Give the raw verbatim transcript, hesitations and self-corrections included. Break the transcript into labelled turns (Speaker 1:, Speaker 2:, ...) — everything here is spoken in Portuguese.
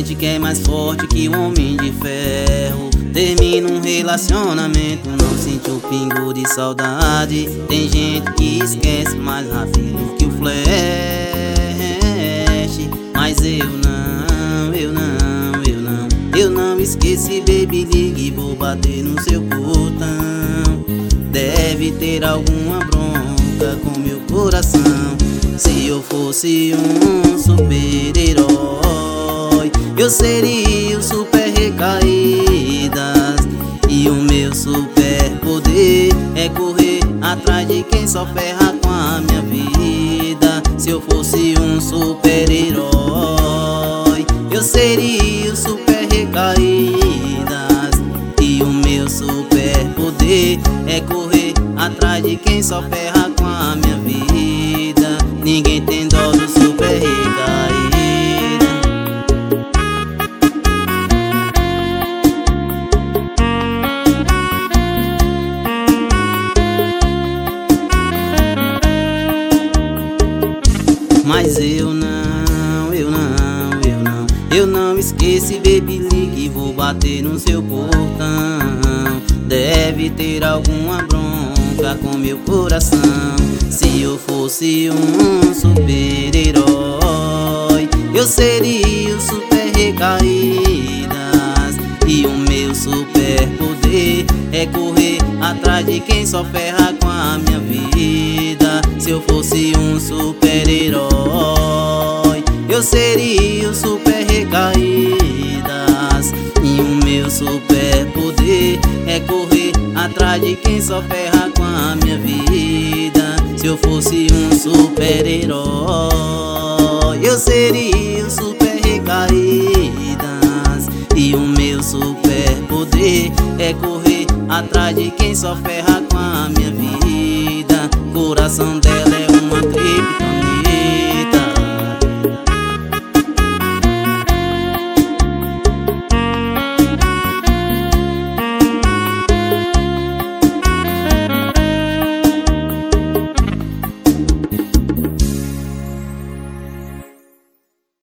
Speaker 1: gente que é mais forte que um homem de ferro. Termina um relacionamento, não sente um pingo de saudade. Tem gente que esquece mais rápido que o flash. Mas eu não, eu não, eu não Eu não esqueci, baby, ligue, vou bater no seu portão. Deve ter alguma bronca com meu coração. Se eu fosse um super-herói, eu seria o super recaídas. E o meu superpoder é correr atrás de quem só ferra com a minha vida. Se eu fosse um super-herói, eu seria o super recaídas. E o meu superpoder é correr atrás de quem só ferra com a minha vida. Ninguém tem dó do super recaída. Mas eu não, eu não, eu não Eu não esqueci, baby, ligue, vou bater no seu portão. Deve ter alguma bronca com meu coração. Se eu fosse um super-herói, eu seria o super recaídas. E o meu superpoder é correr atrás de quem só ferra com a minha vida. Se eu fosse um super-herói, eu seria o super recaídas. E o meu superpoder é correr atrás de quem só ferra com a minha vida. Se eu fosse um super-herói, eu seria o super recaídas. E o meu superpoder é correr atrás de quem só ferra com a minha vida. Coração dela